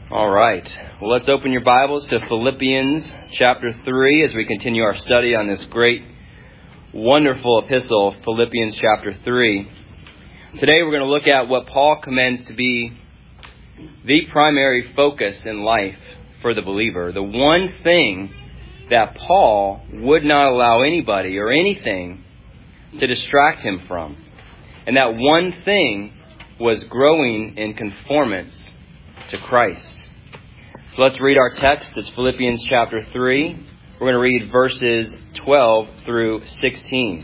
All right. Well, let's open your Bibles to Philippians chapter 3 as we continue our study on this great, wonderful epistle, Philippians chapter 3. Today we're going to look at what Paul commends to be the primary focus in life for the believer. The one thing that Paul would not allow anybody or anything to distract him from. And that one thing was growing in conformance to Christ. So let's read our text. It's Philippians chapter 3. We're going to read verses 12 through 16.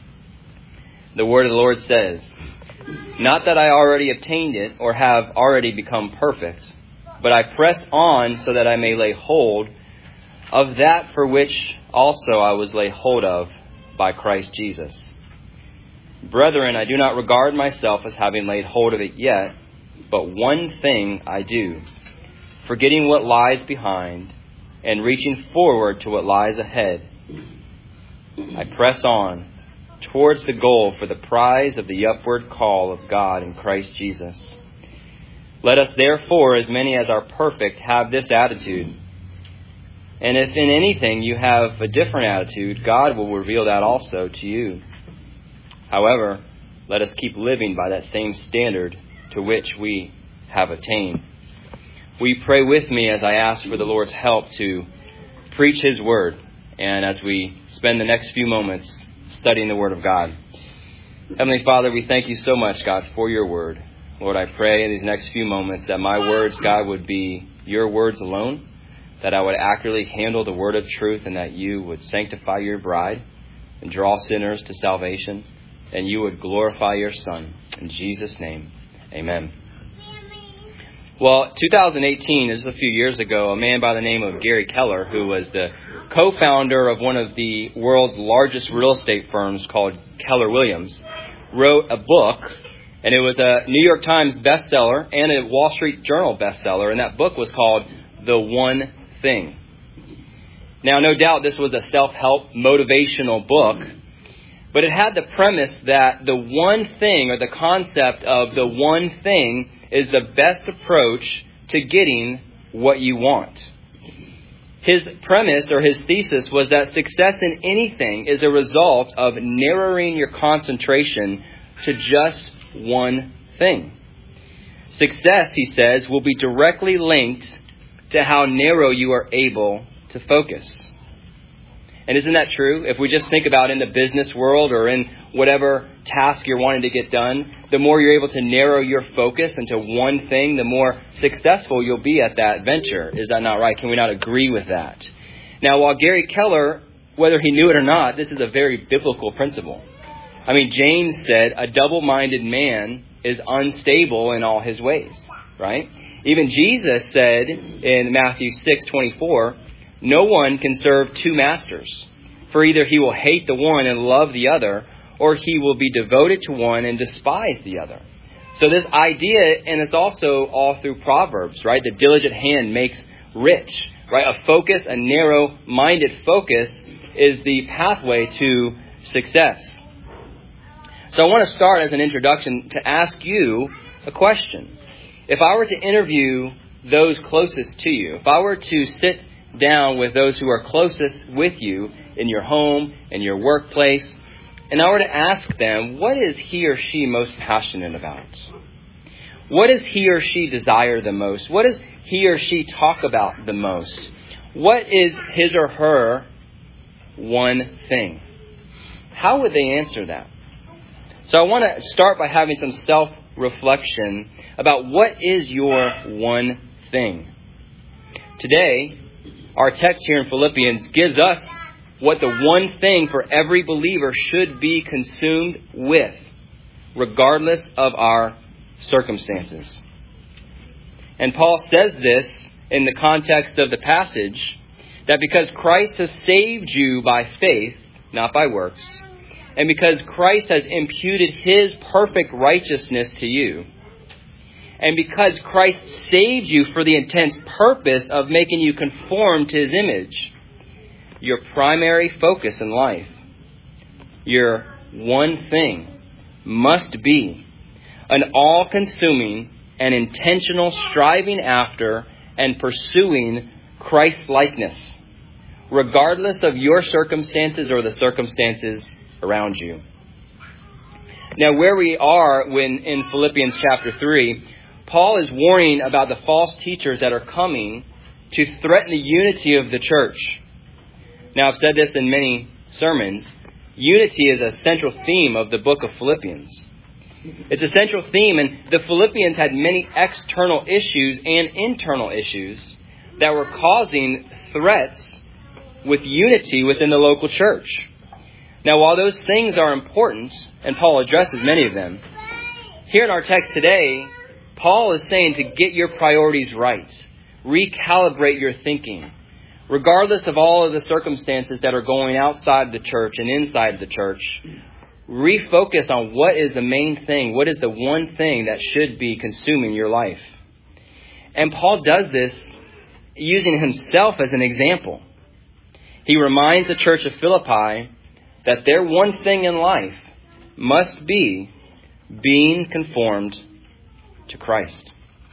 The word of the Lord says, "Not that I already obtained it or have already become perfect, but I press on so that I may lay hold of that for which also I was laid hold of by Christ Jesus. Brethren, I do not regard myself as having laid hold of it yet, but one thing I do, forgetting what lies behind and reaching forward to what lies ahead. I press on towards the goal for the prize of the upward call of God in Christ Jesus. Let us therefore, as many as are perfect, have this attitude. And if in anything you have a different attitude, God will reveal that also to you. However, let us keep living by that same standard to which we have attained." Will you pray with me as I ask for the Lord's help to preach His Word, and as we spend the next few moments studying the Word of God. Heavenly Father, we thank you so much, God, for your Word. Lord, I pray in these next few moments that my words, God, would be your words alone, that I would accurately handle the word of truth, and that you would sanctify your bride and draw sinners to salvation, and you would glorify your Son. In Jesus' name, amen. Well, 2018, this is a few years ago, a man by the name of Gary Keller, who was the co-founder of one of the world's largest real estate firms called Keller Williams, wrote a book, and it was a New York Times bestseller and a Wall Street Journal bestseller, and that book was called The One Thing. Now, no doubt this was a self-help motivational book, but it had the premise that the one thing, or the concept of the one thing, is the best approach to getting what you want. His premise, or his thesis, was that success in anything is a result of narrowing your concentration to just one thing. Success, he says, will be directly linked to how narrow you are able to focus. And isn't that true? If we just think about in the business world or in whatever task you're wanting to get done, the more you're able to narrow your focus into one thing, the more successful you'll be at that venture. Is that not right? Can we not agree with that? Now, while Gary Keller, whether he knew it or not, this is a very biblical principle. I mean, James said, a double-minded man is unstable in all his ways, right? Even Jesus said in Matthew 6:24, "No one can serve two masters, for either he will hate the one and love the other, or he will be devoted to one and despise the other." So this idea, and it's also all through Proverbs, right? The diligent hand makes rich, right? A focus, a narrow-minded focus is the pathway to success. So I want to start as an introduction to ask you a question. If I were to interview those closest to you, if I were to sit down with those who are closest with you in your home, in your workplace, and I were to ask them, what is he or she most passionate about? What does he or she desire the most? What does he or she talk about the most? What is his or her one thing? How would they answer that? So I want to start by having some self-reflection about what is your one thing. Today, our text here in Philippians gives us what the one thing for every believer should be consumed with, regardless of our circumstances. And Paul says this in the context of the passage, that because Christ has saved you by faith, not by works, and because Christ has imputed his perfect righteousness to you, and because Christ saved you for the intense purpose of making you conform to his image, your primary focus in life, your one thing, must be an all-consuming and intentional striving after and pursuing Christ-likeness, regardless of your circumstances or the circumstances around you. Now, where we are when in Philippians chapter 3, Paul is warning about the false teachers that are coming to threaten the unity of the church. Now, I've said this in many sermons. Unity is a central theme of the book of Philippians. It's a central theme, and the Philippians had many external issues and internal issues that were causing threats with unity within the local church. Now, while those things are important, and Paul addresses many of them, here in our text today, Paul is saying to get your priorities right. Recalibrate your thinking. Regardless of all of the circumstances that are going outside the church and inside the church, refocus on what is the main thing. What is the one thing that should be consuming your life? And Paul does this using himself as an example. He reminds the church of Philippi that their one thing in life must be being conformed to Christ.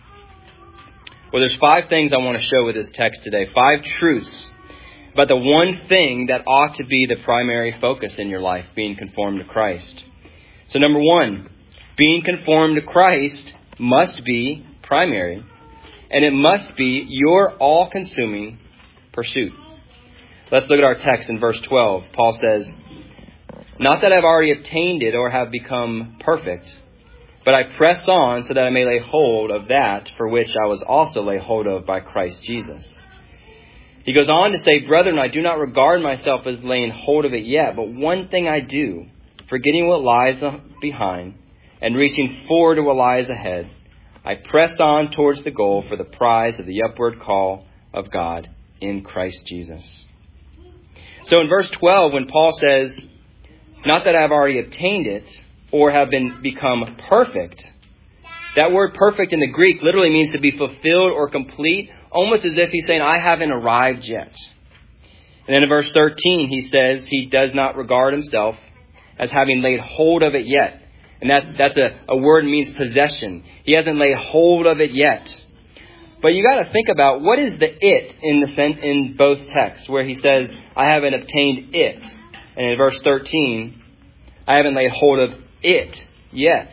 Well, there's 5 things I want to show with this text today. 5 truths about the one thing that ought to be the primary focus in your life, being conformed to Christ. So number 1, being conformed to Christ must be primary, and it must be your all-consuming pursuit. Let's look at our text in verse 12. Paul says, "Not that I've already obtained it or have become perfect, but I press on so that I may lay hold of that for which I was also laid hold of by Christ Jesus." He goes on to say, "Brethren, I do not regard myself as laying hold of it yet, but one thing I do, forgetting what lies behind and reaching forward to what lies ahead, I press on towards the goal for the prize of the upward call of God in Christ Jesus." So in verse 12, when Paul says, "Not that I have already obtained it or have become perfect," that word perfect in the Greek literally means to be fulfilled or complete, almost as if he's saying, I haven't arrived yet. And then in verse 13, he says he does not regard himself as having laid hold of it yet. And that's a word that means possession. He hasn't laid hold of it yet. But you got to think about what is the it in both texts, where he says, I haven't obtained it. And in verse 13, I haven't laid hold of it yet.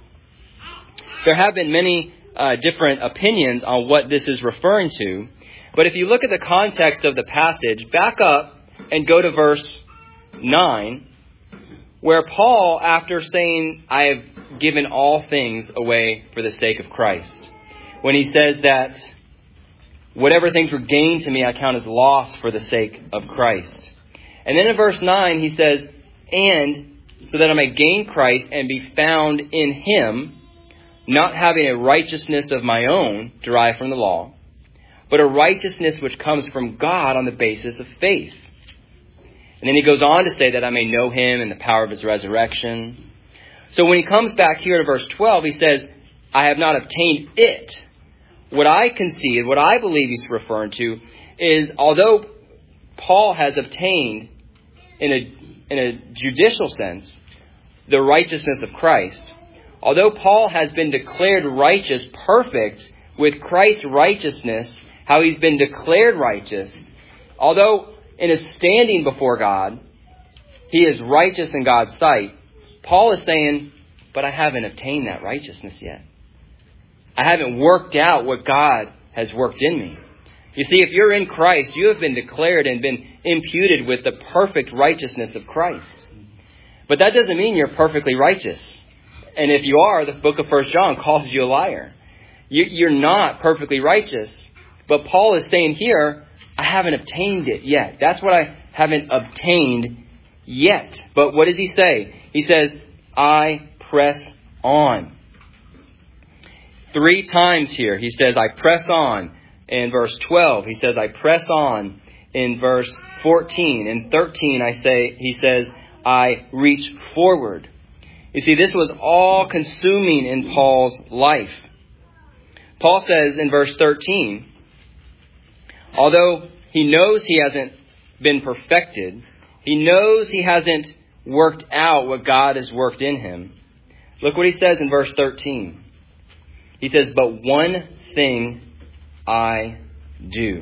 There have been many different opinions on what this is referring to. But if you look at the context of the passage, back up and go to verse 9, where Paul, after saying, I have given all things away for the sake of Christ, when he says that whatever things were gained to me, I count as loss for the sake of Christ. And then in verse 9, he says, and so that I may gain Christ and be found in him, not having a righteousness of my own derived from the law, but a righteousness which comes from God on the basis of faith. And then he goes on to say that I may know him and the power of his resurrection. So when he comes back here to verse 12, he says, I have not obtained it. What I concede, what I believe he's referring to is, although Paul has obtained in a judicial sense the righteousness of Christ, although Paul has been declared righteous, perfect, with Christ's righteousness, how he's been declared righteous, although in his standing before God, he is righteous in God's sight, Paul is saying, but I haven't obtained that righteousness yet. I haven't worked out what God has worked in me. You see, if you're in Christ, you have been declared and been imputed with the perfect righteousness of Christ. But that doesn't mean you're perfectly righteous. And if you are, the book of 1 John calls you a liar. You're not perfectly righteous. But Paul is saying here, I haven't obtained it yet. That's what I haven't obtained yet. But what does he say? He says, I press on. 3 times here he says, I press on. In verse 12, he says, I press on. In verse 14 and 13, he says, I reach forward. You see, this was all consuming in Paul's life. Paul says in verse 13, although he knows he hasn't been perfected, he knows he hasn't worked out what God has worked in him. Look what he says in verse 13. He says, but one thing I do.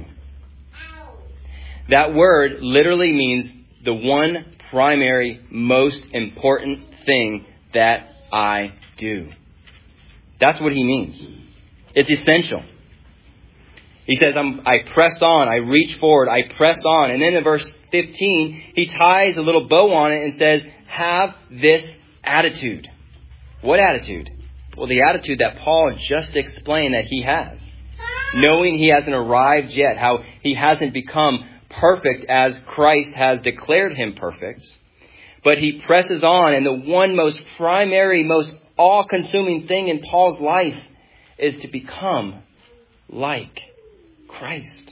That word literally means the one primary, most important thing that I do. That's what he means. It's essential. He says, I press on, I reach forward, I press on. And then in verse 15, he ties a little bow on it and says, have this attitude. What attitude? Well, the attitude that Paul just explained that he has. Knowing he hasn't arrived yet, how he hasn't become perfect as Christ has declared him perfect. But he presses on, and the one most primary, most all-consuming thing in Paul's life is to become like Christ.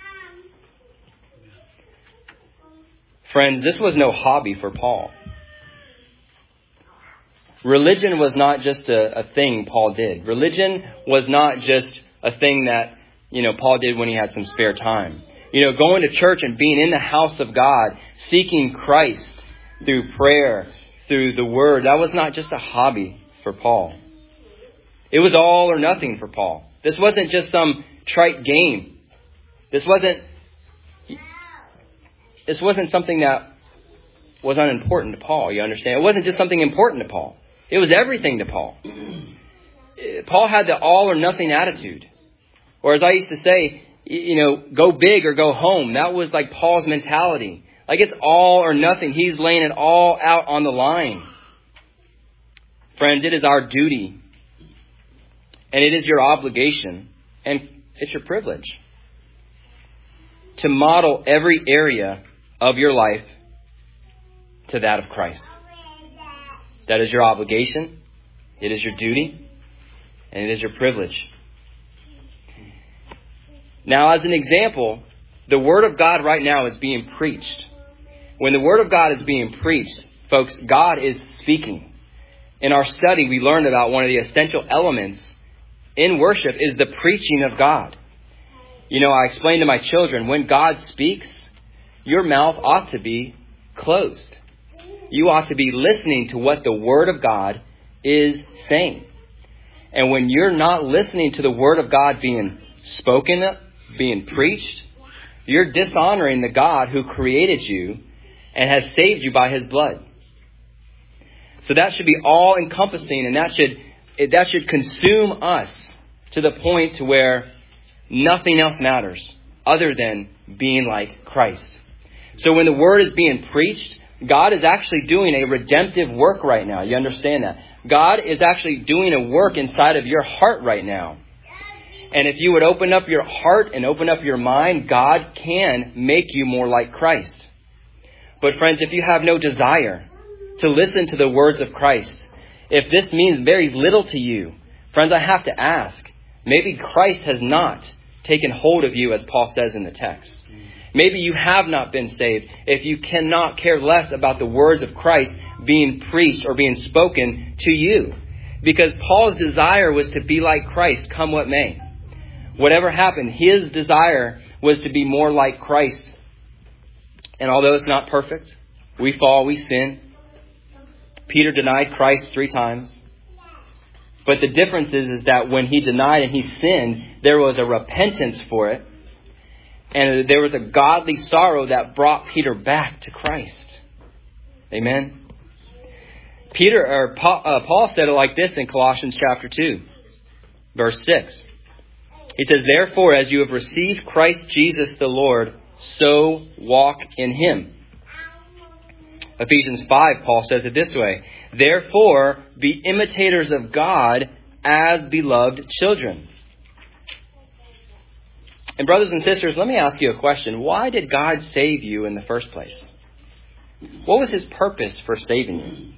Friends, this was no hobby for Paul. Religion was not just a thing Paul did. Religion was not just a thing that, Paul did when he had some spare time. Going to church and being in the house of God, seeking Christ through prayer, through the word, that was not just a hobby for Paul. It was all or nothing for Paul. This wasn't just some trite game. This wasn't something that was unimportant to Paul, you understand? It wasn't just something important to Paul. It was everything to Paul. Paul had the all or nothing attitude. Or as I used to say, go big or go home. That was like Paul's mentality. Like it's all or nothing. He's laying it all out on the line. Friends, it is our duty. And it is your obligation. And it's your privilege to model every area of your life to that of Christ. That is your obligation. It is your duty. And it is your privilege. Now, as an example, the Word of God right now is being preached. When the Word of God is being preached, folks, God is speaking. In our study, we learned about one of the essential elements in worship is the preaching of God. I explained to my children, when God speaks, your mouth ought to be closed. You ought to be listening to what the Word of God is saying. And when you're not listening to the Word of God being spoken, being preached, you're dishonoring the God who created you and has saved you by His blood. So that should be all encompassing, and that should consume us to the point to where nothing else matters other than being like Christ. So when the Word is being preached, God is actually doing a redemptive work right now. You understand that? God is actually doing a work inside of your heart right now. And if you would open up your heart and open up your mind, God can make you more like Christ. But friends, if you have no desire to listen to the words of Christ, if this means very little to you, friends, I have to ask, maybe Christ has not taken hold of you, as Paul says in the text. Maybe you have not been saved if you cannot care less about the words of Christ being preached or being spoken to you. Because Paul's desire was to be like Christ, come what may. Whatever happened, his desire was to be more like Christ. And although it's not perfect, we fall, we sin. Peter denied Christ 3 times. But the difference is that when he denied and he sinned, there was a repentance for it. And there was a godly sorrow that brought Peter back to Christ. Amen. Paul said it like this in Colossians chapter 2, verse 6. He says, therefore, as you have received Christ Jesus the Lord, so walk in Him. Ephesians 5, Paul says it this way. Therefore, be imitators of God as beloved children. And brothers and sisters, let me ask you a question. Why did God save you in the first place? What was His purpose for saving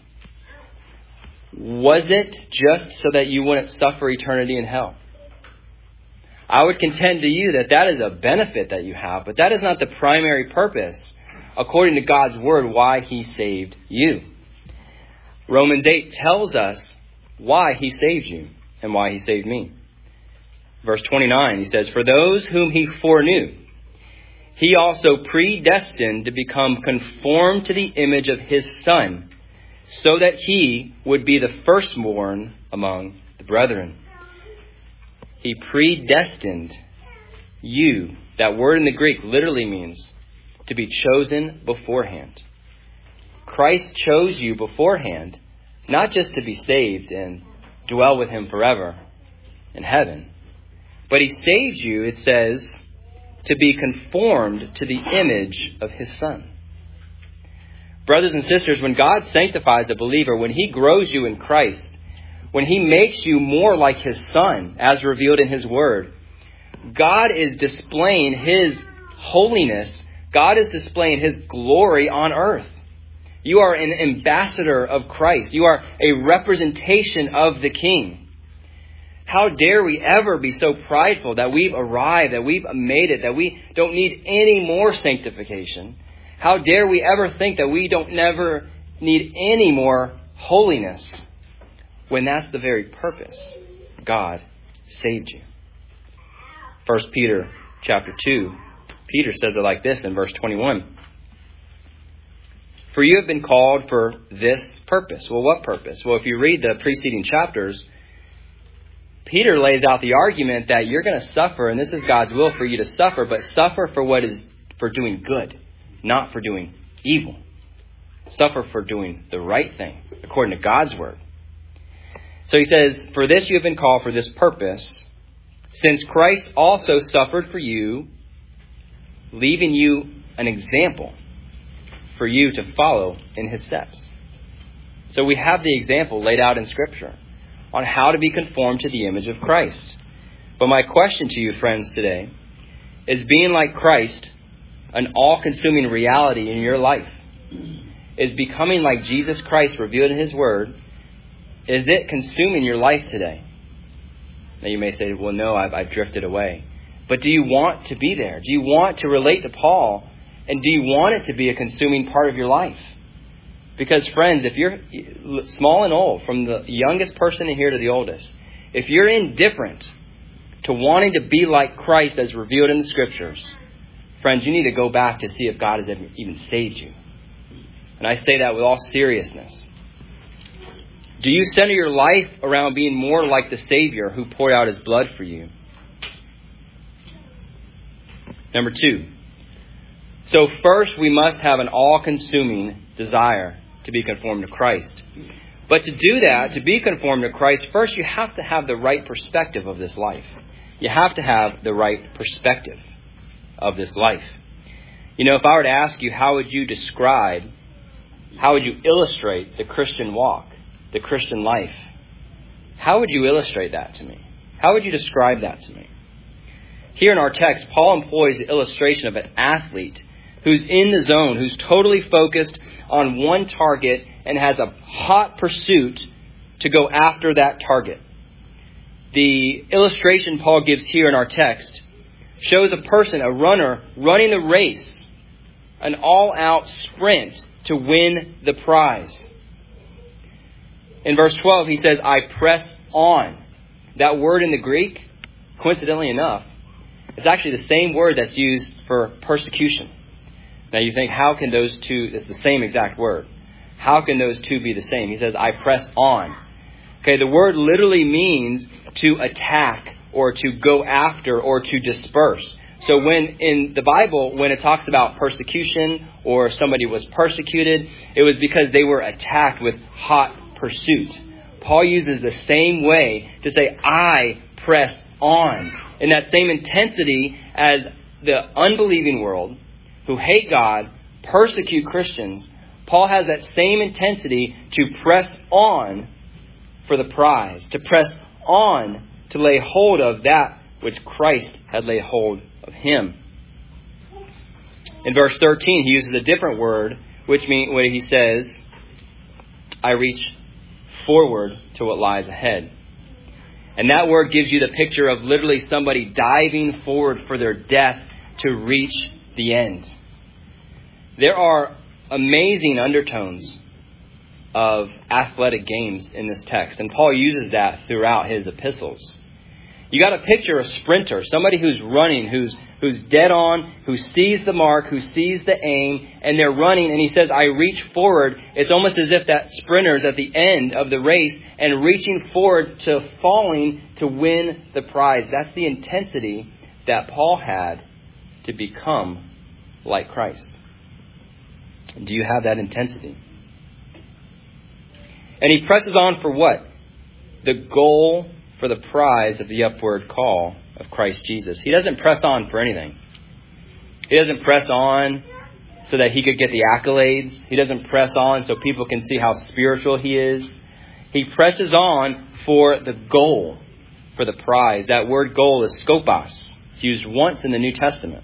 you? Was it just so that you wouldn't suffer eternity in hell? I would contend to you that is a benefit that you have, but that is not the primary purpose, according to God's Word, why He saved you. Romans 8 tells us why He saved you and why He saved me. Verse 29, he says, for those whom He foreknew, He also predestined to become conformed to the image of His Son, so that He would be the firstborn among the brethren. He predestined You, that word in the Greek literally means to be chosen beforehand. Christ chose you beforehand, not just to be saved and dwell with him forever in heaven, but he saved you, it says, to be conformed to the image of his Son. Brothers and sisters, when God sanctifies the believer, when he grows you in Christ, when he makes you more like his Son, as revealed in his word, God is displaying his holiness. God is displaying his glory on earth. You are an ambassador of Christ. You are a representation of the King. How dare we ever be so prideful that we've arrived, that we've made it, that we don't need any more sanctification? How dare we ever think that we don't never need any more holiness, when that's the very purpose? God saved you. 1 Peter chapter 2, Peter says it like this in verse 21. For you have been called for this purpose. Well, what purpose? Well, if you read the preceding chapters, Peter lays out the argument that you're going to suffer, and this is God's will for you to suffer, but suffer for doing good, not for doing evil. Suffer for doing the right thing, according to God's word. So he says, for this you have been called for this purpose, since Christ also suffered for you, leaving you an example for you to follow in his steps. So we have the example laid out in Scripture on how to be conformed to the image of Christ. But my question to you, friends, today, is being like Christ an all-consuming reality in your life? Is becoming like Jesus Christ revealed in his word, is it consuming your life today? Now you may say, well, no, I've drifted away. But do you want to be there? Do you want to relate to Paul? And do you want it to be a consuming part of your life? Because friends, if you're small and old, from the youngest person in here to the oldest, if you're indifferent to wanting to be like Christ as revealed in the Scriptures, friends, you need to go back to see if God has even saved you. And I say that with all seriousness. Do you center your life around being more like the Savior who poured out his blood for you? Number 2. So first, we must have an all-consuming desire to be conformed to Christ. But to do that, to be conformed to Christ, first you have to have the right perspective of this life. You have to have the right perspective of this life. You know, if I were to ask you, how would you illustrate the Christian walk, the Christian life? How would you illustrate that to me? How would you describe that to me? Here in our text, Paul employs the illustration of an athlete who's in the zone, who's totally focused on one target and has a hot pursuit to go after that target. The illustration Paul gives here in our text shows a person, a runner, running a race, an all-out sprint to win the prize. In verse 12, he says, I press on. That word in the Greek, coincidentally enough, it's actually the same word that's used for persecution. Now you think, how can those two, it's the same exact word. How can those two be the same? He says, I press on. Okay, the word literally means to attack or to go after or to disperse. So when in the Bible, when it talks about persecution or somebody was persecuted, it was because they were attacked with hot pursuit. Paul uses the same way to say, I press on. In that same intensity as the unbelieving world who hate God, persecute Christians, Paul has that same intensity to press on for the prize, to press on to lay hold of that which Christ had laid hold of him. In verse 13, he uses a different word, which means when he says, I reach forward to what lies ahead. And that word gives you the picture of literally somebody diving forward for their death to reach the end. There are amazing undertones of athletic games in this text, and Paul uses that throughout his epistles. You got to picture a sprinter, somebody who's running, who's dead on, who sees the mark, who sees the aim, and they're running, and he says, I reach forward. It's almost as if that sprinter's at the end of the race and reaching forward to falling to win the prize. That's the intensity that Paul had to become like Christ? Do you have that intensity? And he presses on for what? The goal for the prize of the upward call of Christ Jesus. He doesn't press on for anything. He doesn't press on so that he could get the accolades. He doesn't press on so people can see how spiritual he is. He presses on for the goal, for the prize. That word goal is skopos. It's used once in the New Testament.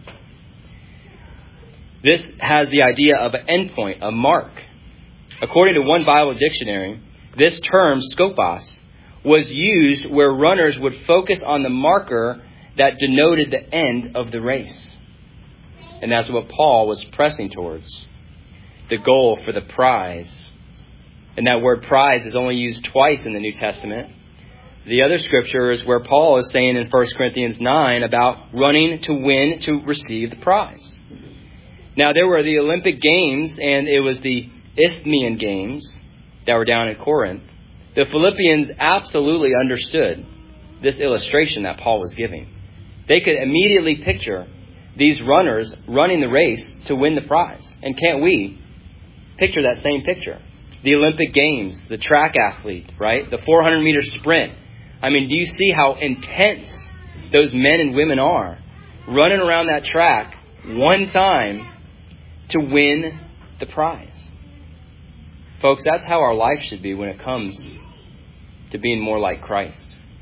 This has the idea of an endpoint, a mark. According to one Bible dictionary, this term, skopos, was used where runners would focus on the marker that denoted the end of the race. And that's what Paul was pressing towards. The goal for the prize. And that word prize is only used twice in the New Testament. The other scripture is where Paul is saying in 1 Corinthians 9 about running to win to receive the prize. Now there were the Olympic Games, and it was the Isthmian Games that were down in Corinth. The Philippians absolutely understood this illustration that Paul was giving. They could immediately picture these runners running the race to win the prize. And can't we picture that same picture? The Olympic Games, the track athlete, right? The 400-meter sprint. I mean, do you see how intense those men and women are running around that track one time to win the prize? Folks, that's how our life should be when it comes to being more like Christ.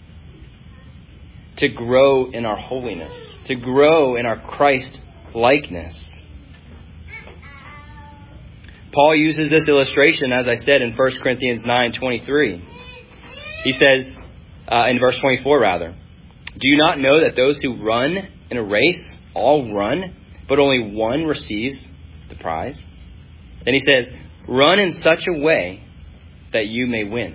To grow in our holiness. To grow in our Christ likeness. Paul uses this illustration, as I said, in 1 Corinthians 9:23. He says, in verse 24 rather, do you not know that those who run in a race all run, but only one receives the prize? Then he says, run in such a way that you may win.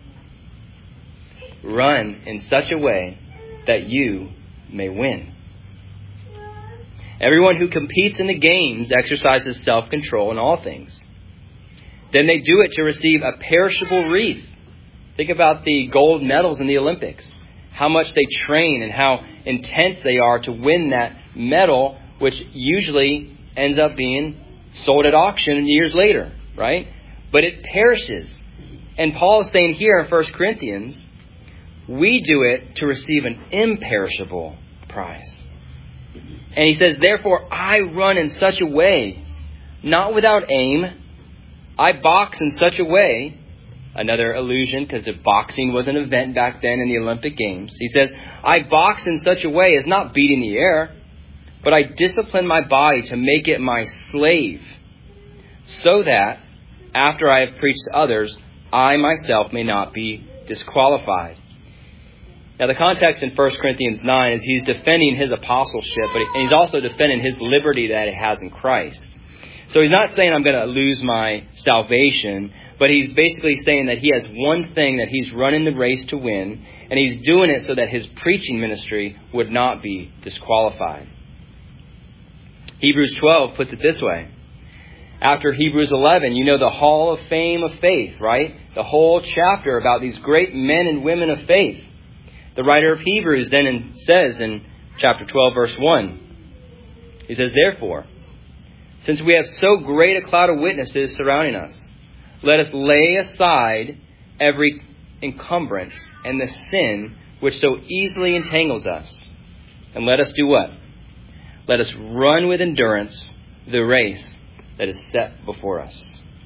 Run in such a way that you may win. Everyone who competes in the games exercises self-control in all things. Then they do it to receive a perishable wreath. Think about the gold medals in the Olympics. How much they train and how intense they are to win that medal, which usually ends up being sold at auction years later, right? But it perishes. And Paul is saying here in 1 Corinthians, we do it to receive an imperishable prize. And he says, therefore, I run in such a way, not without aim. I box in such a way. Another allusion, because boxing was an event back then in the Olympic Games. He says, I box in such a way as not beating the air, but I discipline my body to make it my slave, so that after I have preached to others, I myself may not be disqualified. Now, the context in 1 Corinthians 9 is he's defending his apostleship, but he's also defending his liberty that he has in Christ. So he's not saying I'm going to lose my salvation, but he's basically saying that he has one thing that he's running the race to win, and he's doing it so that his preaching ministry would not be disqualified. Hebrews 12 puts it this way. After Hebrews 11, you know the Hall of Fame of Faith, right? The whole chapter about these great men and women of faith. The writer of Hebrews then says in chapter 12, verse 1, he says, therefore, since we have so great a cloud of witnesses surrounding us, let us lay aside every encumbrance and the sin which so easily entangles us. And let us do what? Let us run with endurance the race that is set before us.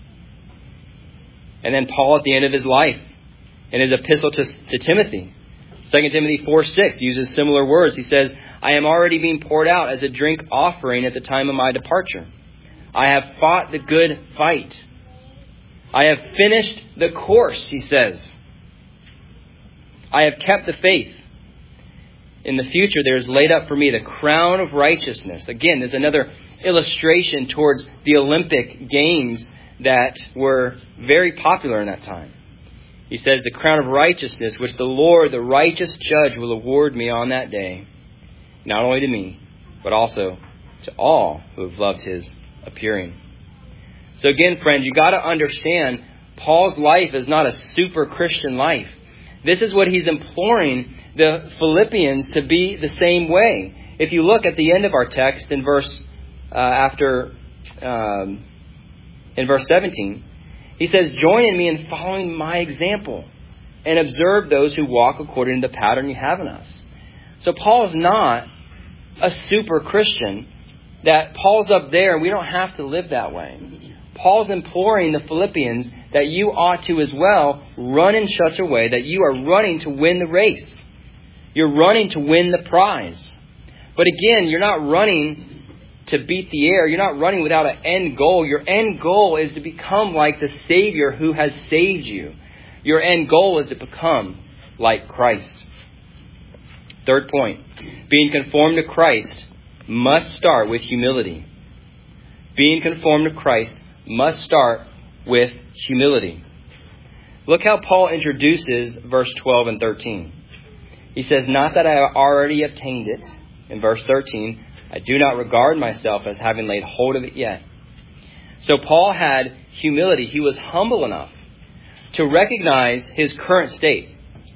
And then Paul at the end of his life, in his epistle to Timothy, 2 Timothy 4:6 uses similar words. He says, I am already being poured out as a drink offering at the time of my departure. I have fought the good fight. I have finished the course, he says. I have kept the faith. In the future, there is laid up for me the crown of righteousness. Again, there's another illustration towards the Olympic Games that were very popular in that time. He says, the crown of righteousness, which the Lord, the righteous judge, will award me on that day, not only to me, but also to all who have loved his appearing. So again, friends, you got to understand, Paul's life is not a super Christian life. This is what he's imploring the Philippians to be the same way. If you look at the end of our text in verse 17, he says, "Join in me in following my example and observe those who walk according to the pattern you have in us." So Paul's not a super Christian that Paul's up there and we don't have to live that way. Paul's imploring the Philippians that you ought to as well run in such a way that you are running to win the race. You're running to win the prize. But again, you're not running to beat the air. You're not running without an end goal. Your end goal is to become like the Savior who has saved you. Your end goal is to become like Christ. Third point, being conformed to Christ must start with humility. Being conformed to Christ must start with humility. Look how Paul introduces verse 12 and 13. He says, "Not that I already obtained it." In verse 13, "I do not regard myself as having laid hold of it yet." So Paul had humility. He was humble enough to recognize his current state.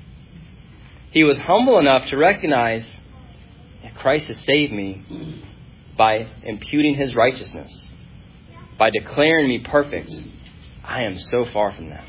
He was humble enough to recognize that Christ has saved me by imputing his righteousness, by declaring me perfect. I am so far from that.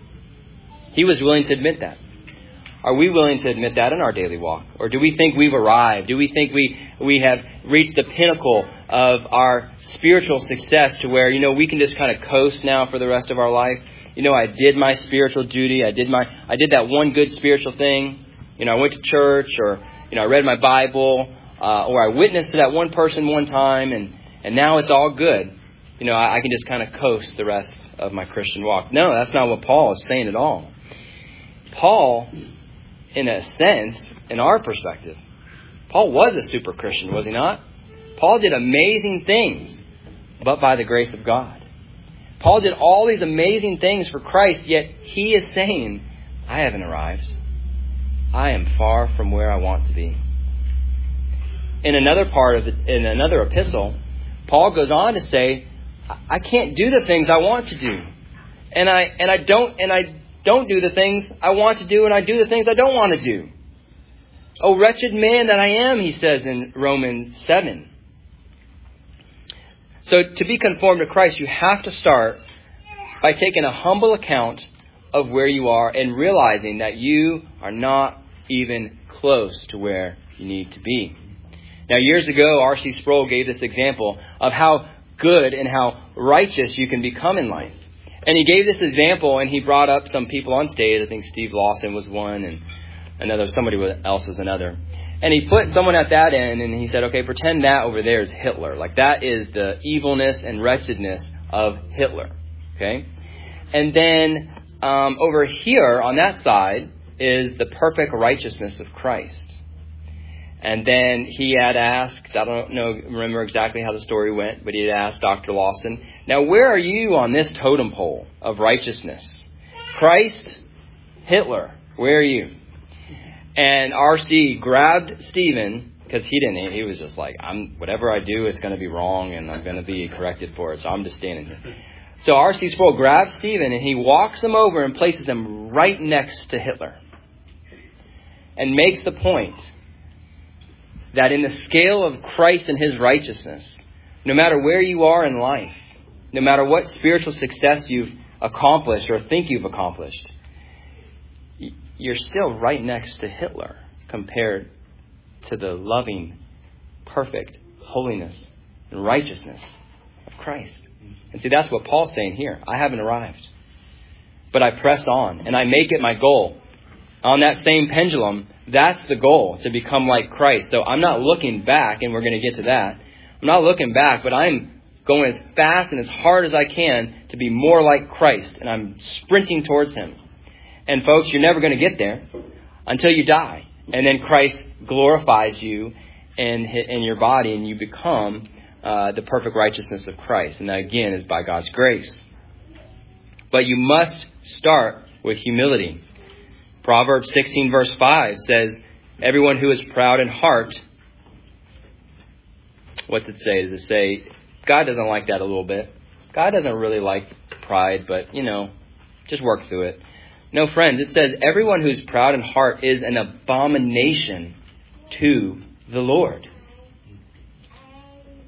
He was willing to admit that. Are we willing to admit that in our daily walk? Or do we think we've arrived? Do we think we have reached the pinnacle of our spiritual success to where, we can just kind of coast now for the rest of our life? I did my spiritual duty. I did that one good spiritual thing. I went to church, or, I read my Bible, or I witnessed to that one person one time, and now it's all good. I can just kind of coast the rest of my Christian walk. No, that's not what Paul is saying at all. Paul, in a sense, in our perspective, Paul was a super Christian, was he not? Paul did amazing things, but by the grace of God. Paul did all these amazing things for Christ, yet he is saying, I haven't arrived. I am far from where I want to be. In another epistle, Paul goes on to say, I can't do the things I want to do. And I don't do the things I want to do, and I do the things I don't want to do. Oh, wretched man that I am, he says in Romans 7. So to be conformed to Christ, you have to start by taking a humble account of where you are and realizing that you are not even close to where you need to be. Now, years ago, R.C. Sproul gave this example of how good and how righteous you can become in life. And he gave this example, and he brought up some people on stage. I think Steve Lawson was one, and somebody else was another. And he put someone at that end, and he said, okay, pretend that over there is Hitler. Like, that is the evilness and wretchedness of Hitler. Okay? And then over here on that side is the perfect righteousness of Christ. And then he had asked, I don't remember exactly how the story went, but he had asked Dr. Lawson, now where are you on this totem pole of righteousness? Christ, Hitler, where are you? And R.C. grabbed Stephen, because he was just like, whatever I do, it's going to be wrong, and I'm going to be corrected for it, so I'm just standing here. So R.C. Sproul grabs Stephen, and he walks him over and places him right next to Hitler. And makes the point that in the scale of Christ and his righteousness, no matter where you are in life, no matter what spiritual success you've accomplished or think you've accomplished, you're still right next to Hitler compared to the loving, perfect holiness and righteousness of Christ. And see, that's what Paul's saying here. I haven't arrived, but I press on and I make it my goal. On that same pendulum, that's the goal, to become like Christ. So I'm not looking back, and we're going to get to that. I'm not looking back, but I'm going as fast and as hard as I can to be more like Christ. And I'm sprinting towards him. And folks, you're never going to get there until you die. And then Christ glorifies you in your body, and you become the perfect righteousness of Christ. And that, again, is by God's grace. But you must start with humility. Proverbs 16 verse 5 says, everyone who is proud in heart, what's it say? Does it say, God doesn't like that a little bit? God doesn't really like pride, but, just work through it. No, friends, it says, everyone who's proud in heart is an abomination to the Lord.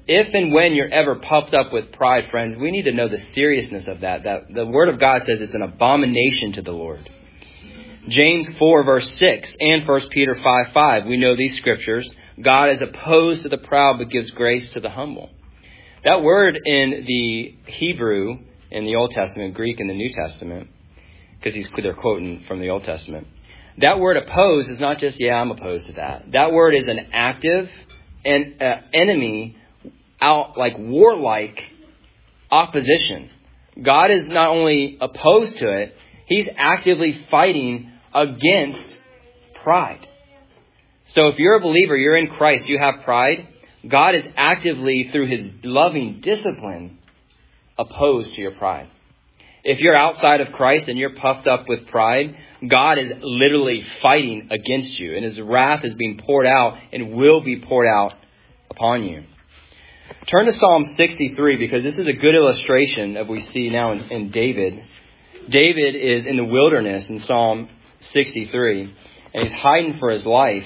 if and when you're ever puffed up with pride, friends, we need to know the seriousness of that. That the Word of God says it's an abomination to the Lord. James 4 verse 6 and 1 Peter 5:5. We know these scriptures. God is opposed to the proud but gives grace to the humble. That word in the Hebrew in the Old Testament, Greek in the New Testament, because they're quoting from the Old Testament. That word opposed is not just, I'm opposed to that. That word is an active and enemy, warlike opposition. God is not only opposed to it, He's actively fighting against pride. So if you're a believer, you're in Christ, you have pride, God is actively, through His loving discipline, opposed to your pride. If you're outside of Christ and you're puffed up with pride, God is literally fighting against you, and His wrath is being poured out and will be poured out upon you. Turn to Psalm 63, because this is a good illustration of what we see now in David. David is in the wilderness in Psalm 63, and he's hiding for his life.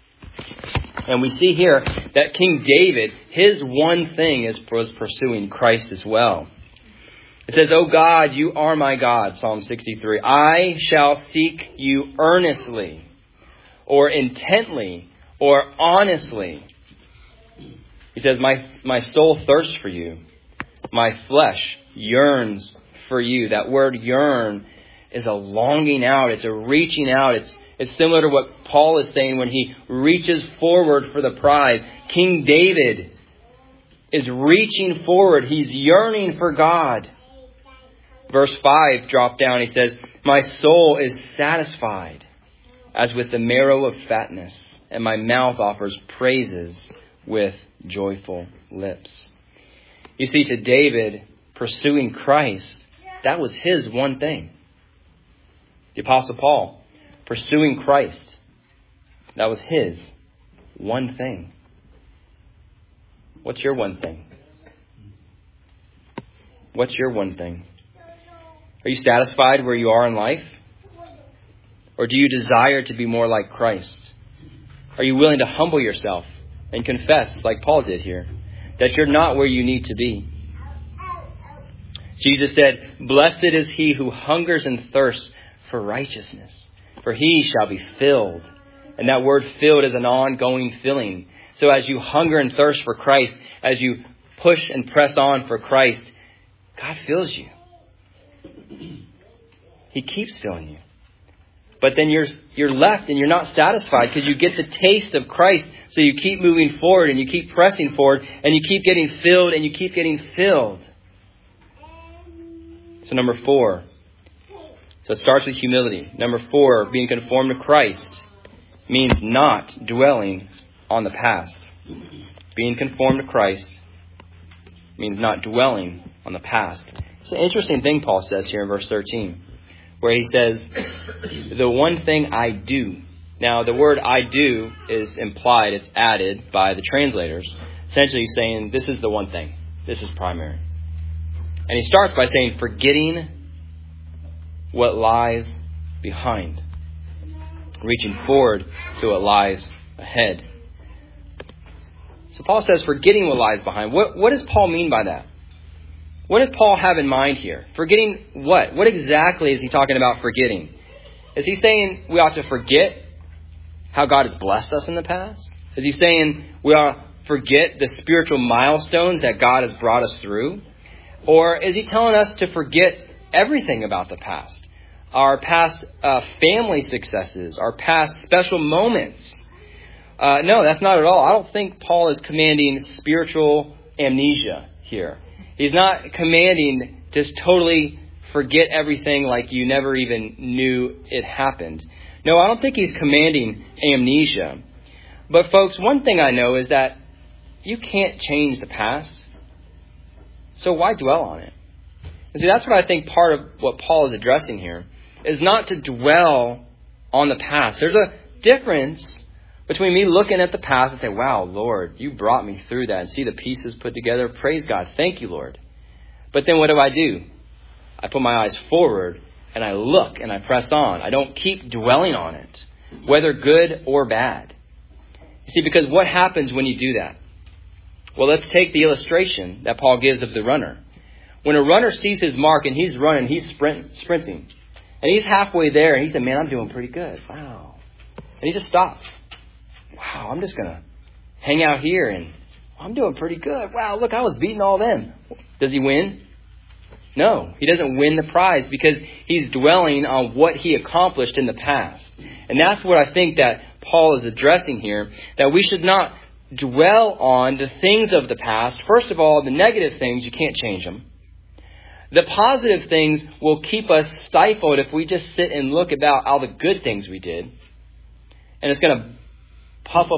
And we see here that King David, his one thing was pursuing Christ as well. It says, "O God, you are my God," Psalm 63. "I shall seek you earnestly," or intently, or honestly. He says, my soul thirsts for you. My flesh yearns for you. That word yearn is a longing out. It's a reaching out. It's similar to what Paul is saying when he reaches forward for the prize. King David is reaching forward. He's yearning for God. Verse 5, drop down. He says, "My soul is satisfied as with the marrow of fatness, and my mouth offers praises with joyful lips." You see, to David, pursuing Christ, that was his one thing. The Apostle Paul, pursuing Christ, that was his one thing. What's your one thing? What's your one thing? Are you satisfied where you are in life? Or do you desire to be more like Christ? Are you willing to humble yourself and confess, like Paul did here, that you're not where you need to be? Jesus said, "Blessed is he who hungers and thirsts for righteousness, for he shall be filled." And that word filled is an ongoing filling. So as you hunger and thirst for Christ, as you push and press on for Christ, God fills you. He keeps filling you. But then you're left and you're not satisfied because you get the taste of Christ. So you keep moving forward and you keep pressing forward and you keep getting filled and you keep getting filled. So number 4. So it starts with humility. Number 4, being conformed to Christ means not dwelling on the past. Being conformed to Christ means not dwelling on the past. It's an interesting thing Paul says here in verse 13, where he says, "The one thing I do." Now, the word "I do" is implied. It's added by the translators. Essentially, he's saying, this is the one thing. This is primary. And he starts by saying, forgetting what lies behind, reaching forward to what lies ahead. So Paul says, forgetting what lies behind. What does Paul mean by that? What does Paul have in mind here? Forgetting what? What exactly is he talking about forgetting? Is he saying we ought to forget how God has blessed us in the past? Is he saying we ought to forget the spiritual milestones that God has brought us through? Or is he telling us to forget everything about the past? Our past family successes, our past special moments? No, that's not at all. I don't think Paul is commanding spiritual amnesia here. He's not commanding just totally forget everything like you never even knew it happened. No, I don't think he's commanding amnesia. But folks, one thing I know is that you can't change the past. So why dwell on it? And see, that's what I think part of what Paul is addressing here is not to dwell on the past. There's a difference between me looking at the past and say, wow, Lord, you brought me through that, and see the pieces put together. Praise God. Thank you, Lord. But then what do? I put my eyes forward and I look and I press on. I don't keep dwelling on it, whether good or bad. You see, because what happens when you do that? Well, let's take the illustration that Paul gives of the runner. When a runner sees his mark and he's running, he's sprinting. And he's halfway there and he said, man, I'm doing pretty good. Wow. And he just stops. Wow, I'm just going to hang out here and I'm doing pretty good. Wow, look, I was beating all them. Does he win? No, he doesn't win the prize because he's dwelling on what he accomplished in the past. And that's what I think that Paul is addressing here, that we should not dwell on the things of the past. First of all, the negative things, you can't change them. The positive things will keep us stifled if we just sit and look about all the good things we did. And it's going to puff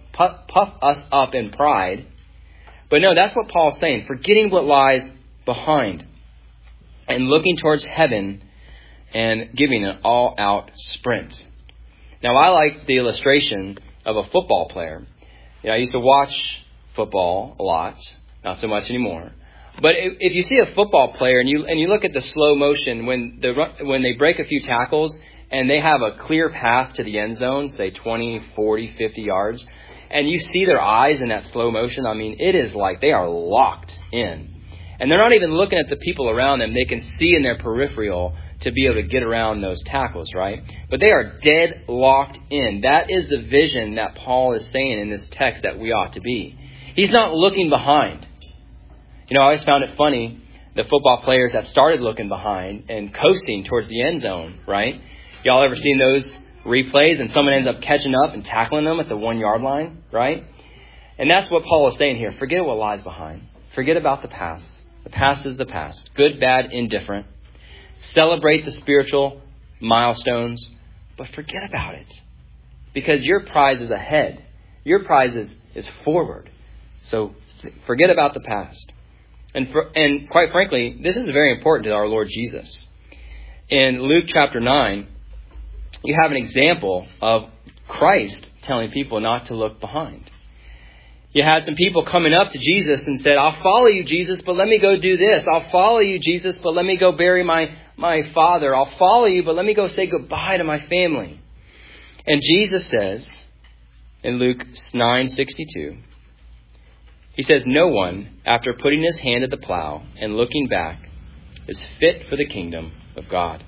us up in pride. But no, that's what Paul's saying. Forgetting what lies behind and looking towards heaven and giving an all-out sprint. Now, I like the illustration of a football player. I used to watch football a lot, not so much anymore. But if you see a football player and you look at the slow motion when they break a few tackles and they have a clear path to the end zone, say 20, 40, 50 yards, and you see their eyes in that slow motion, I mean, it is like they are locked in. And they're not even looking at the people around them. They can see in their peripheral to be able to get around those tackles, right? But they are dead locked in. That is the vision that Paul is saying in this text that we ought to be. He's not looking behind. I always found it funny, the football players that started looking behind and coasting towards the end zone, right? Y'all ever seen those replays and someone ends up catching up and tackling them at the 1 yard line, right? And that's what Paul is saying here. Forget what lies behind. Forget about the past. The past is the past. Good, bad, indifferent. Celebrate the spiritual milestones, but forget about it. Because your prize is ahead. Your prize is forward. So forget about the past. And quite frankly, this is very important to our Lord Jesus. In Luke chapter 9, you have an example of Christ telling people not to look behind. You had some people coming up to Jesus and said, I'll follow you, Jesus, but let me go do this. I'll follow you, Jesus, but let me go bury my father. I'll follow you, but let me go say goodbye to my family. And Jesus says in Luke 9:62, he says, no one, after putting his hand to the plow and looking back, is fit for the kingdom of God.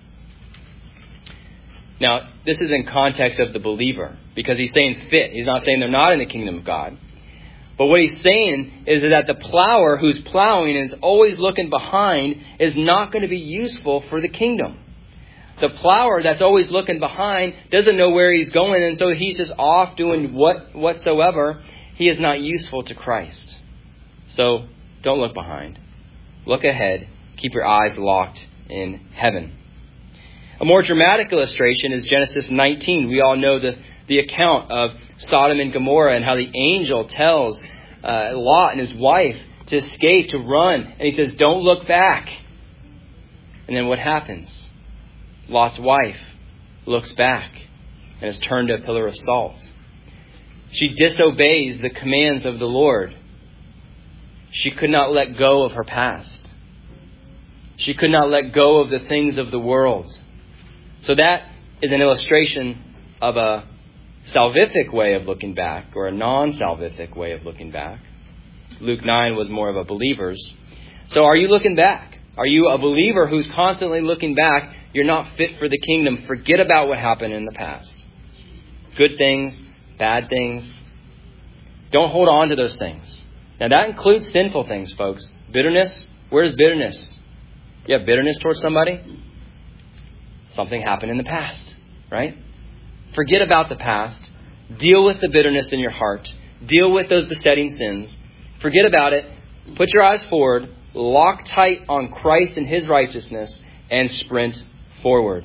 Now, this is in context of the believer, because he's saying fit. He's not saying they're not in the kingdom of God. But what he's saying is that the plower who's plowing and is always looking behind is not going to be useful for the kingdom. The plower that's always looking behind doesn't know where he's going, and so he's just off doing whatsoever. He is not useful to Christ. So don't look behind. Look ahead. Keep your eyes locked in heaven. A more dramatic illustration is Genesis 19. We all know the account of Sodom and Gomorrah and how the angel tells Lot and his wife to escape, to run. And he says, don't look back. And then what happens? Lot's wife looks back and is turned to a pillar of salt. She disobeys the commands of the Lord. She could not let go of her past. She could not let go of the things of the world. So that is an illustration of a salvific way of looking back, or a non-salvific way of looking back. Luke 9 was more of a believer's. So are you looking back? Are you a believer who's constantly looking back? You're not fit for the kingdom. Forget about what happened in the past. Good things, bad things. Don't hold on to those things. Now that includes sinful things, folks. Bitterness. Where's bitterness? You have bitterness towards somebody? Something happened in the past, right? Forget about the past. Deal with the bitterness in your heart. Deal with those besetting sins. Forget about it. Put your eyes forward. Lock tight on Christ and His righteousness and sprint forward.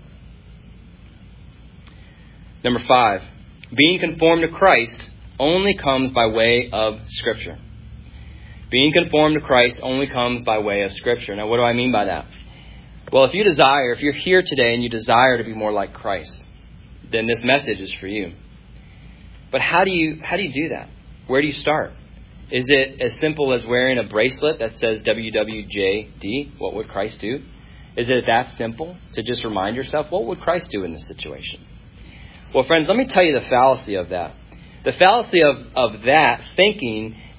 Number 5. Being conformed to Christ only comes by way of Scripture. Being conformed to Christ only comes by way of Scripture. Now, what do I mean by that? Well, if you're here today and you desire to be more like Christ, then this message is for you. But how do you do that? Where do you start? Is it as simple as wearing a bracelet that says WWJD? What would Christ do? Is it that simple to just remind yourself, what would Christ do in this situation? Well, friends, let me tell you the fallacy of that. The fallacy of that thinking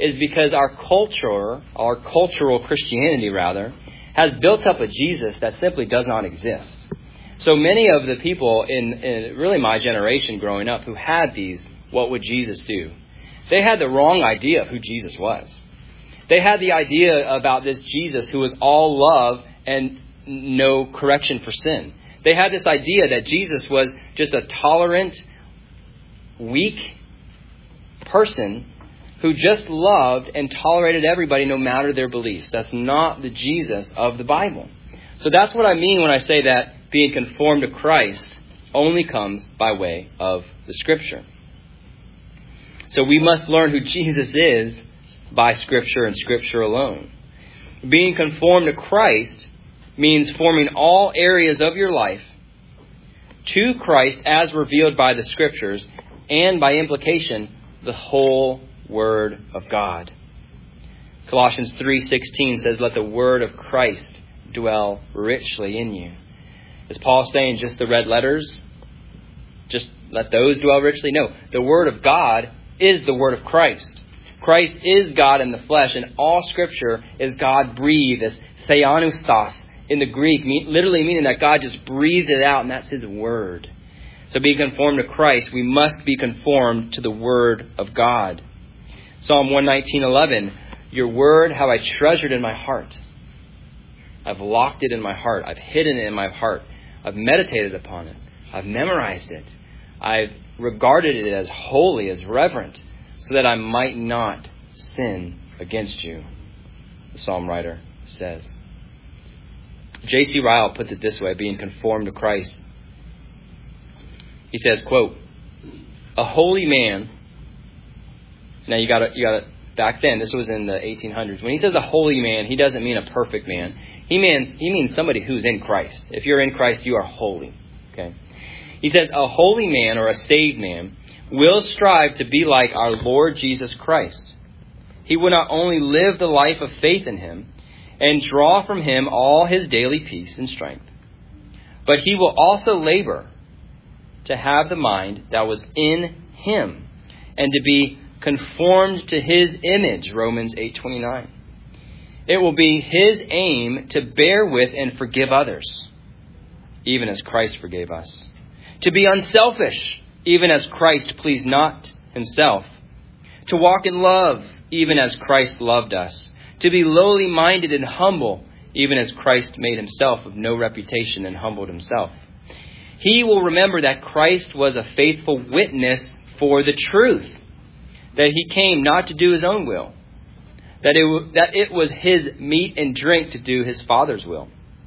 is because our cultural Christianity rather, has built up a Jesus that simply does not exist. So many of the people in really my generation growing up who had these, what would Jesus do? They had the wrong idea of who Jesus was. They had the idea about this Jesus who was all love and no correction for sin. They had this idea that Jesus was just a tolerant, weak person who just loved and tolerated everybody no matter their beliefs. That's not the Jesus of the Bible. So that's what I mean when I say that being conformed to Christ only comes by way of the Scripture. So we must learn who Jesus is by Scripture and Scripture alone. Being conformed to Christ means forming all areas of your life to Christ as revealed by the Scriptures and by implication the whole Word of God. Colossians 3:16 says, "Let the word of Christ dwell richly in you." Is Paul saying just the red letters? Just let those dwell richly? No. The Word of God is the Word of Christ. Christ is God in the flesh, and all Scripture is God breathed, as theopneustos in the Greek, literally meaning that God just breathed it out, and that's His Word. So being conformed to Christ, we must be conformed to the Word of God. Psalm 119:11, "Your word have I treasured in my heart." I've locked it in my heart. I've hidden it in my heart. I've meditated upon it. I've memorized it. I've regarded it as holy, as reverent, so that I might not sin against you, the psalm writer says. J.C. Ryle puts it this way, being conformed to Christ. He says, quote, "A holy man," now you gotta, back then, this was in the 1800s. When he says a holy man, he doesn't mean a perfect man. He means somebody who's in Christ. If you're in Christ, you are holy. Okay. He says a holy man or a saved man will strive to be like our Lord Jesus Christ. He will not only live the life of faith in Him and draw from Him all his daily peace and strength, but he will also labor to have the mind that was in Him and to be conformed to His image, Romans 8:29. It will be his aim to bear with and forgive others, even as Christ forgave us. To be unselfish, even as Christ pleased not Himself. To walk in love, even as Christ loved us. To be lowly minded and humble, even as Christ made Himself of no reputation and humbled Himself. He will remember that Christ was a faithful witness for the truth, that He came not to do His own will, that it was His meat and drink to do His Father's will,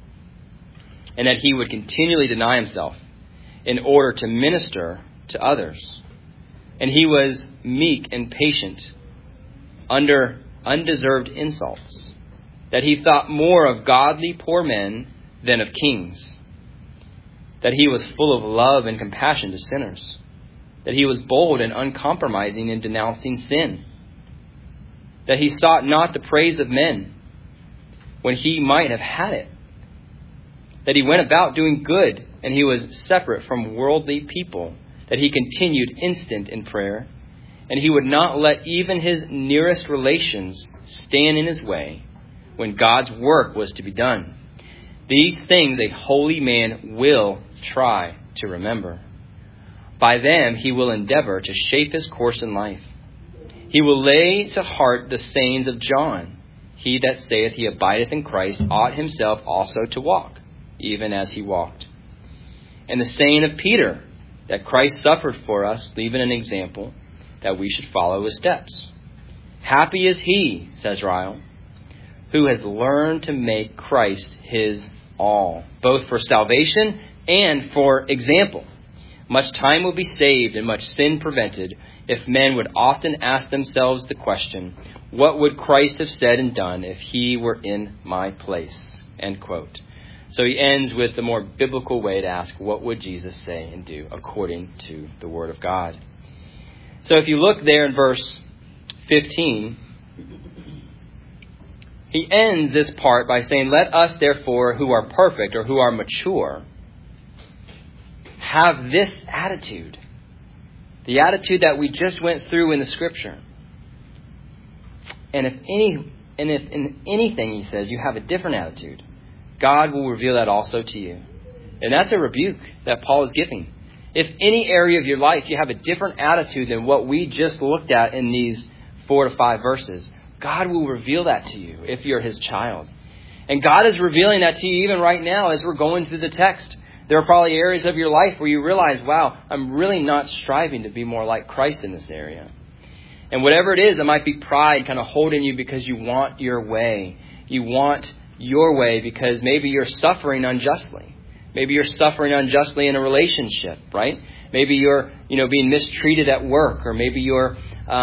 and that He would continually deny Himself in order to minister to others. And He was meek and patient under undeserved insults, that He thought more of godly poor men than of kings, that He was full of love and compassion to sinners, that He was bold and uncompromising in denouncing sin, that He sought not the praise of men when He might have had it, that He went about doing good and He was separate from worldly people, that He continued instant in prayer, and He would not let even His nearest relations stand in His way when God's work was to be done. These things a holy man will try to remember. By them He will endeavor to shape his course in life. He will lay to heart the sayings of John. He that saith he abideth in Christ ought himself also to walk, even as He walked. And the saying of Peter, that Christ suffered for us, leaving an example that we should follow His steps. Happy is he, says Ryle, who has learned to make Christ his all, both for salvation and for example. Much time will be saved and much sin prevented if men would often ask themselves the question, what would Christ have said and done if He were in my place? End quote. So he ends with the more biblical way to ask, what would Jesus say and do according to the Word of God? So if you look there in verse 15, he ends this part by saying, let us therefore who are perfect or who are mature have this attitude. The attitude that we just went through in the Scripture. And if in anything, he says, you have a different attitude, God will reveal that also to you. And that's a rebuke that Paul is giving. If any area of your life you have a different attitude than what we just looked at in these 4 to 5 verses, God will reveal that to you if you're his child. And God is revealing that to you even right now as we're going through the text. There are probably areas of your life where you realize, wow, I'm really not striving to be more like Christ in this area. And whatever it is, it might be pride kind of holding you because you want your way. You want your way because maybe you're suffering unjustly. Maybe you're suffering unjustly in a relationship, right? Maybe you're, being mistreated at work, or maybe you're,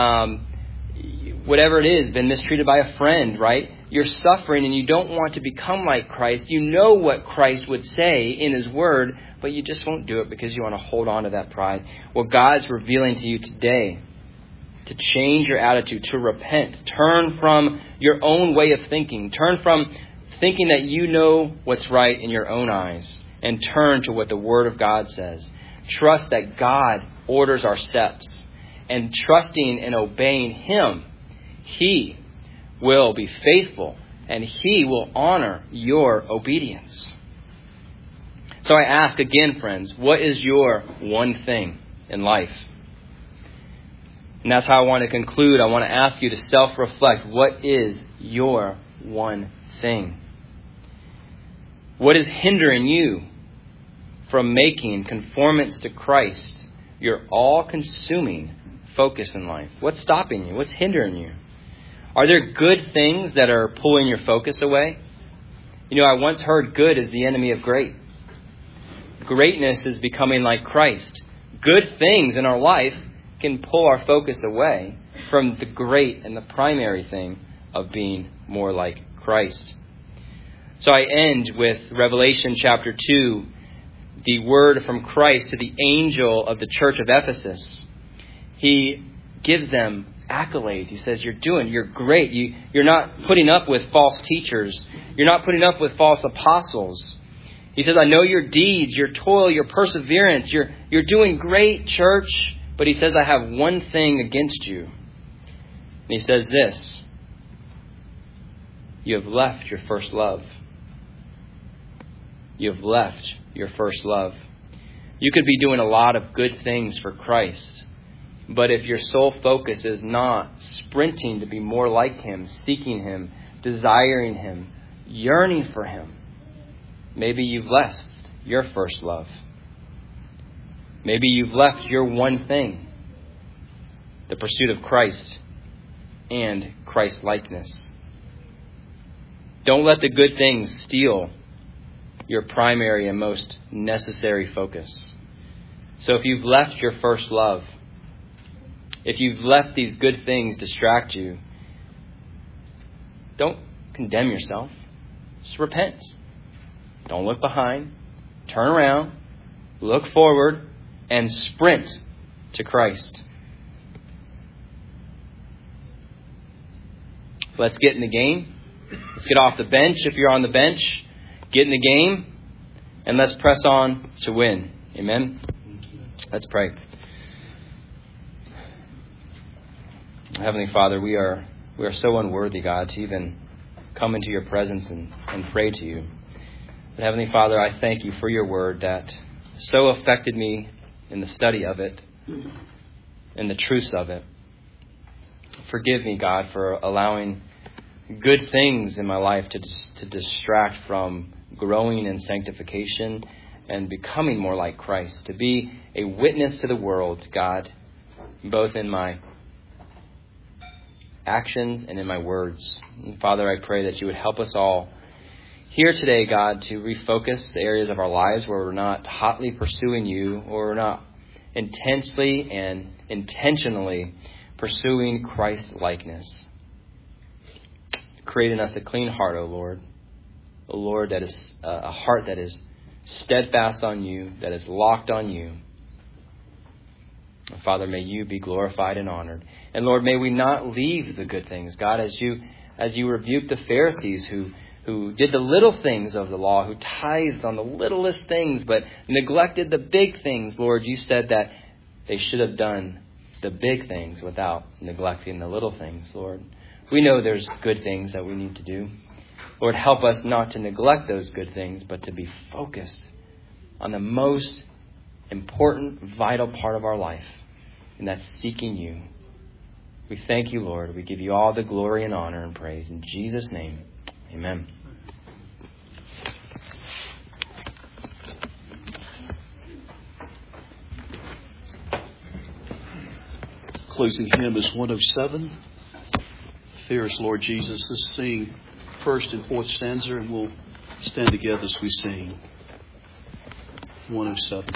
whatever it is, been mistreated by a friend, right? You're suffering and you don't want to become like Christ. You know what Christ would say in his word, but you just won't do it because you want to hold on to that pride. Well, God's revealing to you today to change your attitude, to repent. Turn from your own way of thinking. Turn from thinking that you know what's right in your own eyes, and turn to what the Word of God says. Trust that God orders our steps. And trusting and obeying him, he will be faithful and he will honor your obedience. So I ask again, friends, what is your one thing in life? And that's how I want to conclude. I want to ask you to self-reflect. What is your one thing? What is hindering you from making conformance to Christ your all-consuming focus in life? What's stopping you? What's hindering you? Are there good things that are pulling your focus away? I once heard good is the enemy of great. Greatness is becoming like Christ. Good things in our life can pull our focus away from the great and the primary thing of being more like Christ. So I end with Revelation chapter 2, the word from Christ to the angel of the church of Ephesus. He gives them accolades. He says, you're great. You're not putting up with false teachers. You're not putting up with false apostles. He says, I know your deeds, your toil, your perseverance. You're doing great, church. But he says, I have one thing against you. And he says this: you have left your first love. You have left your first love. You could be doing a lot of good things for Christ, but if your sole focus is not sprinting to be more like him, seeking him, desiring him, yearning for him, maybe you've left your first love. Maybe you've left your one thing, the pursuit of Christ and Christ-likeness. Don't let the good things steal your primary and most necessary focus. So if you've left your first love, if you've let these good things distract you, don't condemn yourself. Just repent. Don't look behind. Turn around. Look forward and sprint to Christ. Let's get in the game. Let's get off the bench if you're on the bench. Get in the game, and let's press on to win. Amen? Let's pray. Heavenly Father, we are so unworthy, God, to even come into your presence and pray to you. But Heavenly Father, I thank you for your word that so affected me in the study of it and the truths of it. Forgive me, God, for allowing good things in my life to distract from growing in sanctification and becoming more like Christ, to be a witness to the world, God, both in my actions and in my words. And Father, I pray that you would help us all here today, God, to refocus the areas of our lives where we're not hotly pursuing you, or we're not intensely and intentionally pursuing Christ-likeness. Create in us a clean heart, O Lord. O Lord, that is a heart that is steadfast on you, that is locked on you. Father, may you be glorified and honored. And Lord, may we not leave the good things. God, as you rebuked the Pharisees who did the little things of the law, who tithed on the littlest things, but neglected the big things, Lord, you said that they should have done the big things without neglecting the little things, Lord. We know there's good things that we need to do. Lord, help us not to neglect those good things, but to be focused on the most important, vital part of our life, and that's seeking you. We thank you, Lord. We give you all the glory and honor and praise. In Jesus' name, amen. Closing hymn is 107. Fear us, Lord Jesus. Let's sing first and fourth stanza, and we'll stand together as we sing. 107.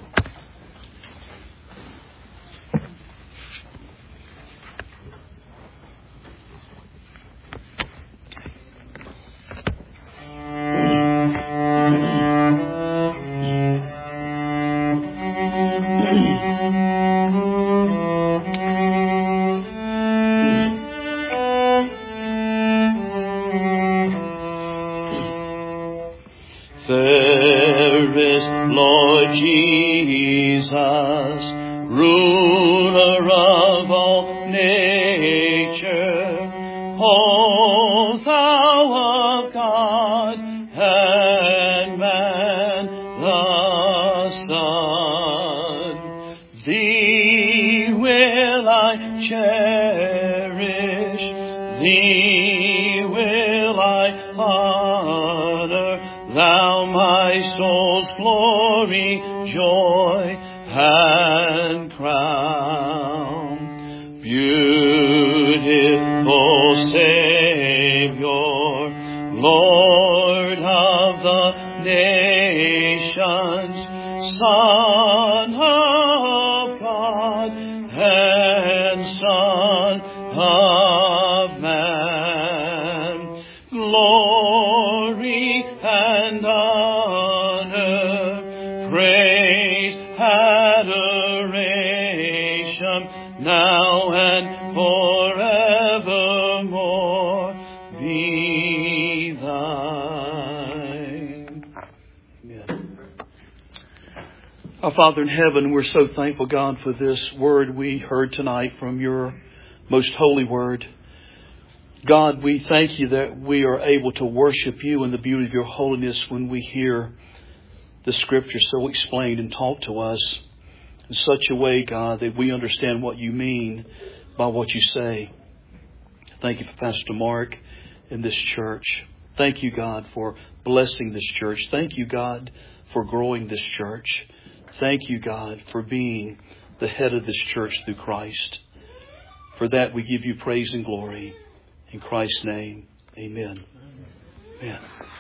Fairest Lord Jesus, ruler of all nature, O thou of God and man the Son, thee will I cherish, thee will I honor, thou my soul's glory, joy, and crown. Beautiful Savior, Lord of the nations, Son of God and Son of man, glory and honor, praise, adoration, now and forevermore be thine. Amen. Our Father in heaven, we're so thankful, God, for this word we heard tonight from your most holy word. God, we thank you that we are able to worship you in the beauty of your holiness when we hear the Scripture so explained and taught to us in such a way, God, that we understand what you mean by what you say. Thank you for Pastor Mark and this church. Thank you, God, for blessing this church. Thank you, God, for growing this church. Thank you, God, for being the head of this church through Christ. For that we give you praise and glory. In Christ's name, amen. Amen.